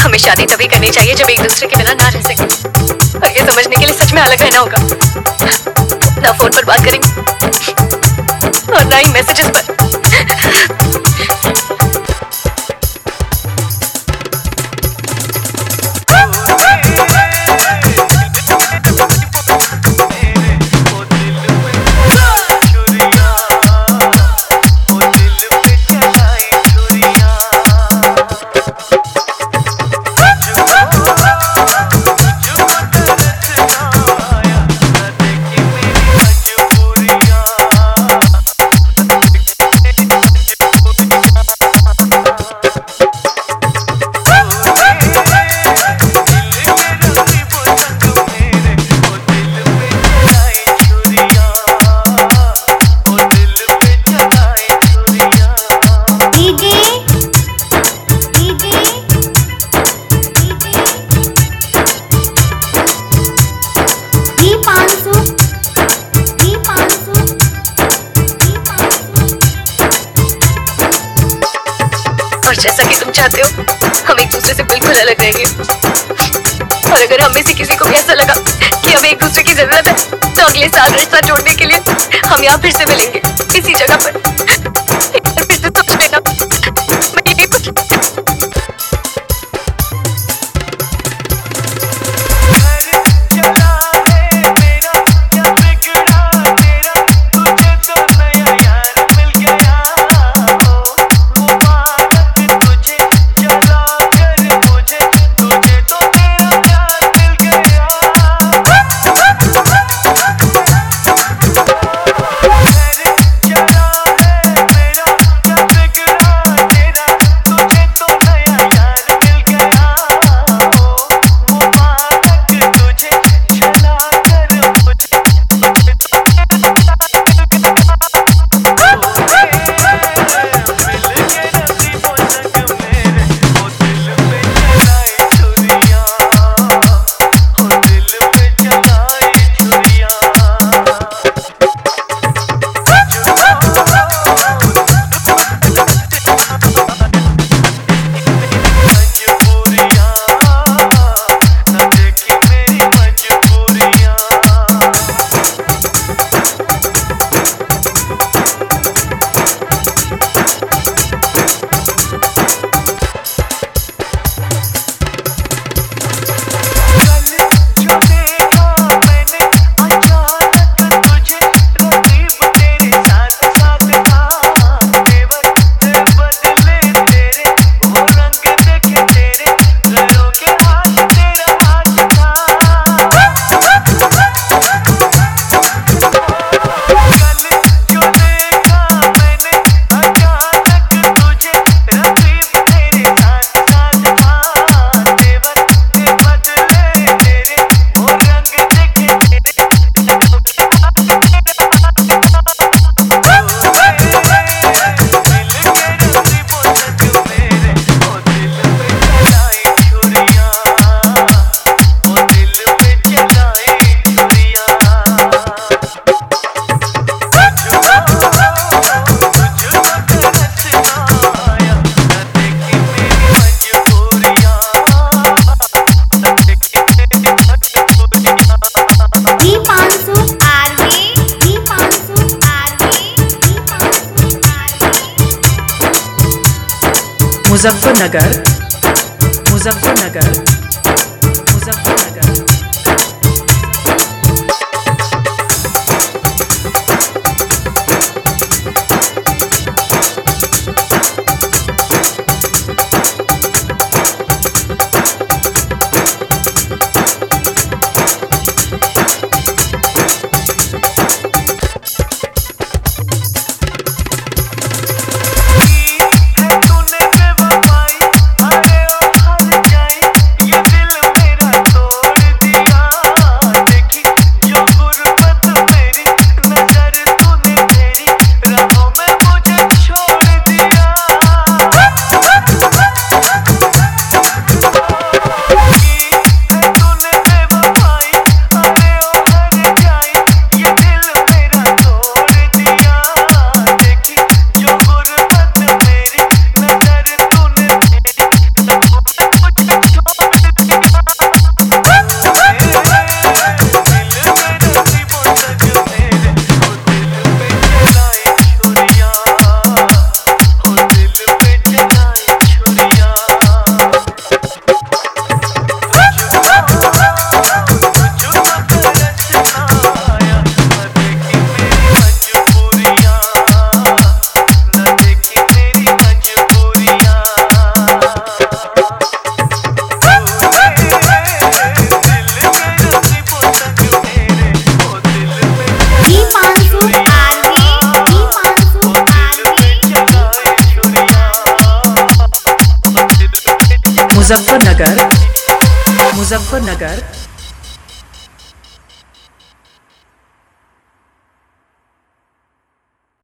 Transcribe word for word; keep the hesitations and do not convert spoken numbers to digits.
हमें शादी तभी करनी चाहिए जब एक दूसरे के बिना ना रह सके, और ये समझने के लिए सच में अलग रहना होगा। ना फोन पर बात करेंगे और ना ही मैसेजेस पर। जैसा कि तुम चाहते हो हम एक दूसरे से बिल्कुल अलग रहेंगे, और अगर हम में से किसी को भी ऐसा लगा कि हमें एक दूसरे की जरूरत है तो अगले साल रिश्ता जोड़ने के लिए हम यहाँ फिर से मिलेंगे इसी जगह पर। एक बार फिर से सोच लेना, मैं यही कुछ मुजफ्फरनगर मुजफ्फरनगर मुजफ्फरनगर तूने बेवफाई, अरे ओ हर जाए ये दिल मेरा तोड़ मुजफ्फरनगर मुजफ्फरनगर